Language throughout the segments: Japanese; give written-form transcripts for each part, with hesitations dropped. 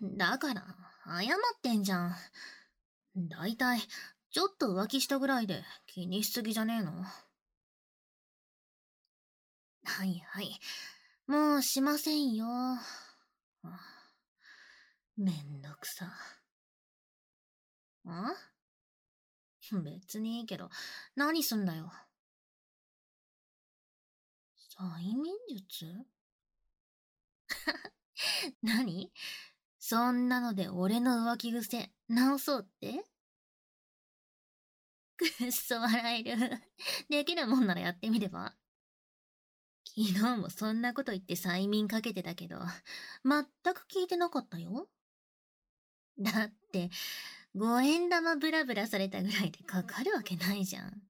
だから、謝ってんじゃん。だいたい、ちょっと浮気したぐらいで気にしすぎじゃねえの？はいはい。もうしませんよ。めんどくさ。別にいいけど、何すんだよ。催眠術？何？そんなので俺の浮気癖直そうって？くっそ笑える。できるもんならやってみれば？昨日もそんなこと言って催眠かけてたけど、全く聞いてなかったよ。だって、五円玉ブラブラされたぐらいでかかるわけないじゃん。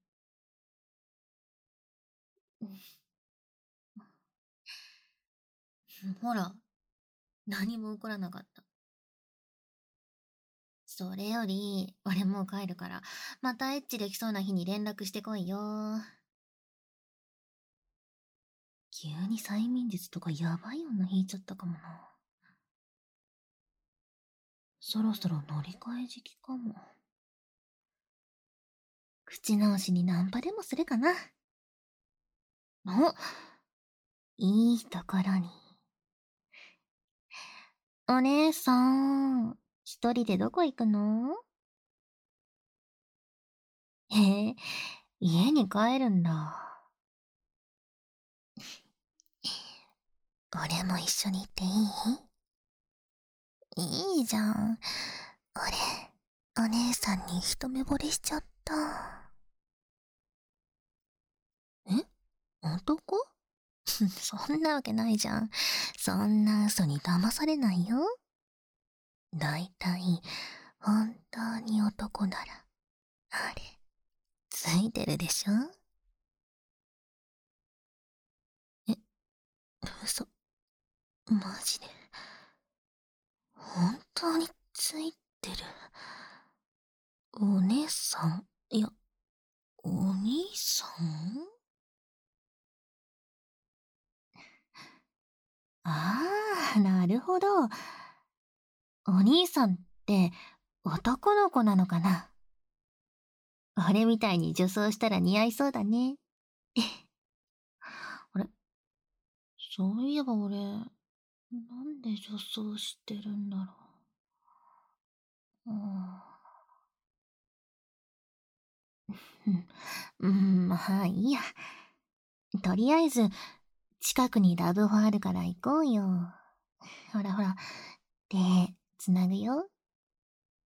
ほら、何も起こらなかった。それより、俺もう帰るから、またエッチできそうな日に連絡してこいよ。急に催眠術とかやばい女引いちゃったかもな。そろそろ乗り換え時期かも。口直しにナンパでもするかな。お、いいところに。お姉さん、一人でどこ行くの？へえ、家に帰るんだ。俺も一緒に行っていい？いいじゃん。俺、お姉さんに一目惚れしちゃった。え？男？そんなわけないじゃん。そんな嘘に騙されないよ。だいたい、本当に男なら、あれ、ついてるでしょ？え、嘘、マジで。本当についてる。お姉さん、いや、お兄さん？ああ、なるほど。お兄さんって男の子なのかな？俺みたいに女装したら似合いそうだね。あれ、そういえば俺、なんで女装してるんだろう。まあいいや。とりあえず、近くにラブホあるから行こうよ。ほらほら、手、つなぐよ。